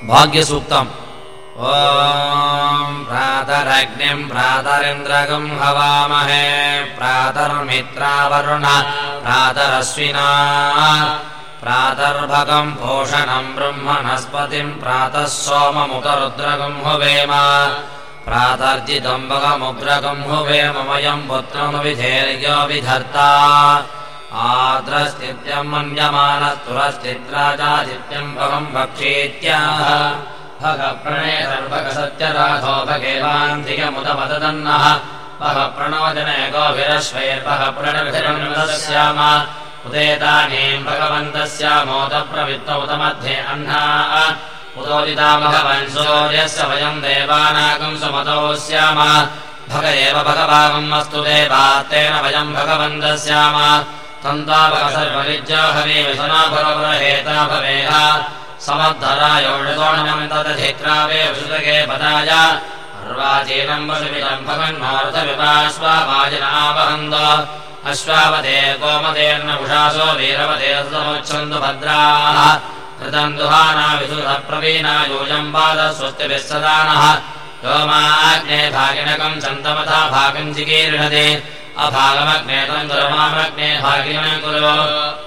भाग्यसूक्तम् ॐ प्रातरग्निम् प्रातरिन्द्रगम् हवामहे प्रातर्मित्रावरुण प्रातरश्विना प्रातर्भगम् पोषणम् ब्रह्मणस्पतिम् प्रातः सोममुतरुद्रगम् हुवेम प्रातर्जितम् भगमुग्रगम् हुवेमयम् पुत्रमविधेर्यो विधर्ता आद्रस्तित्यम् मन्यमानस्तुरस्तित्राजादित्यम् भगम् भक्षीत्याह भगप्रणेतर्भगसत्यराधो भगेवान्धिकमुदमदन्नः भगप्रणोजने गोभिरश्वैर्भगप्रणभिरन्वदस्याम उदेतानीम् भगवन्तस्यामोदप्रवित्त उत मध्ये अह्नाः उदोदिता भगवन् सूर्यस्य वयम् देवानागम् सुमतो स्याम भग एव भगवागम् अस्तु देवात्तेन वयम् भगवन्तस्याम तन्ताभगसर्वविज्यो हवीविशना भगवरहेता भवेह समद्धरायोषतोणमम् तदधिक्रावे विशुतके पदाय अर्वाचीनम् वशुविदम् भगन्मारुतविपाश्वावाजिनावहन्द अश्वावते गोमतेर्न उषासो वीरवते समुच्छन्तु भद्राः कृतम् दुहाना विसुतप्रवीणा यूयम् पादस्वस्तिभिः सदानः योमाग्ने भागिनकम् चन्तमथा भागम् चिकीर्षति अभागमग्ने तम् दुरमामग्ने भागिनम् कुरु